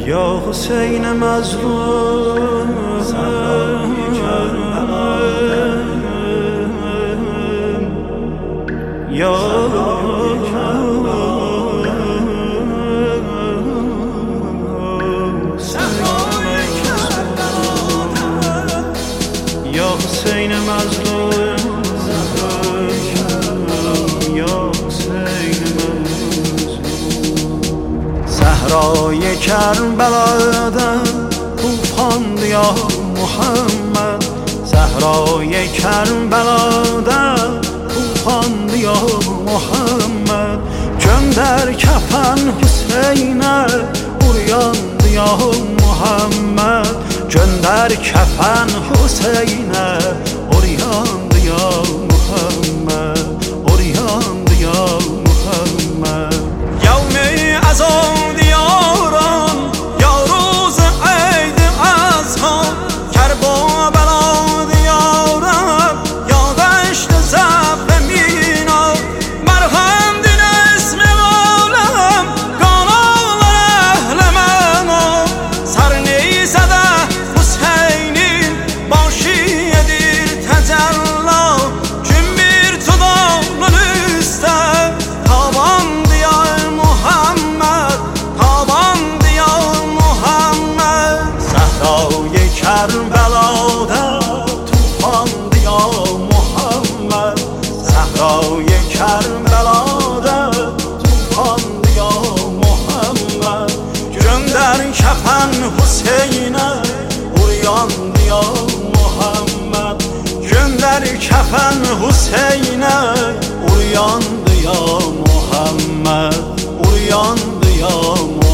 یا حسین مظلوم یا حسین مظلوم یا حسین مظلوم صحرای کربلا در طوفان یا محمد صحرای کربلا در طوفان یا محمد جان در کفن حسین عریان یا محمد جان در کفن حسین عریان یا محمد عریان یا محمد یوم عزا دیاران یا روز عید اضحی کربلا دیاران یا دشت زفر مینا مرهم دین اسم عالم کانال اهل منو سر نیزده حسینی باشی دیر تجلا جنبیر تو دانسته تابان دیا محمد تابان دیا محمد صحرای کربلا در طوفان دیا محمد صحرای کربلا در طوفان دیا محمد جان در کفن حسین عریان دیا محمد جان در کفن حسین عریان دیا محمد عریان دیا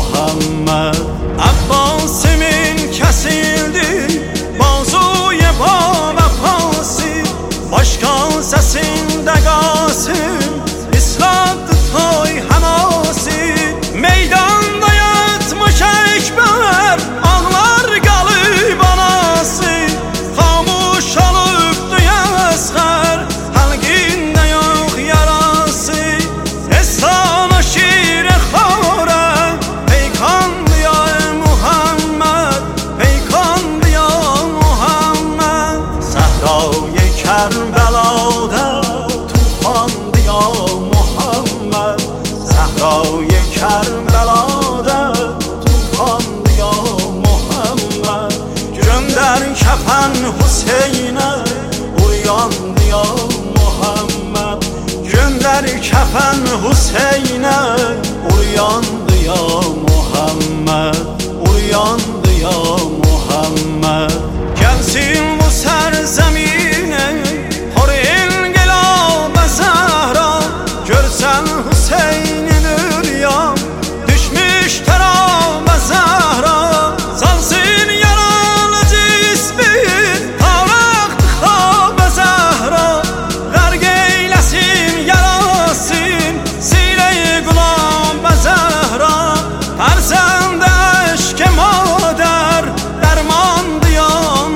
محمد عباس من kesildi bazuy baba pasi başka sesinde Kasım islattı toy hamasi meydanda yatmış ekber ağlar qalıb anası xamuş olup duyasqar halqində yox yarası estana şirə xora peykan diya Muhammed peykan diya Muhammed صحرای کربلا در طوفان دیا محمد صحرای کربلا در طوفان دیا محمد جان در کفن حسین عریان دیا محمد جان در کفن حسین عریان دیا محمد عریان دیا محمد gelsin bu serzemine hor engelab zahra görsen Hüseyin'in üryan düşmüş terab zahra salsın yaralı cismin taraktı khab zahra gərq eylesin yarasın sile-i gulam zahra farzand eşk madar derman diya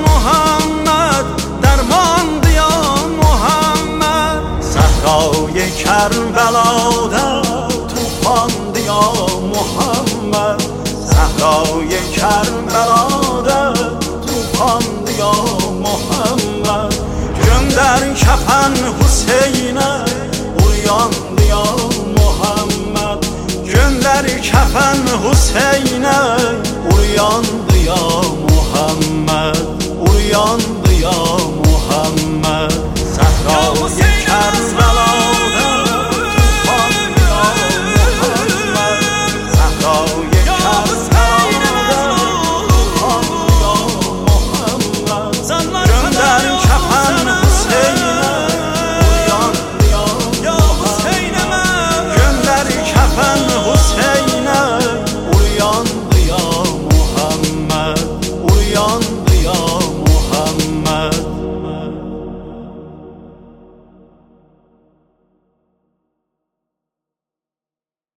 صحرای کربلا در طوفان دیا محمد صحرای کربلا در طوفان دیا محمد جان در کفن حسین عریان دیا محمد جان در کفن حسین عریان دیا محمد عریان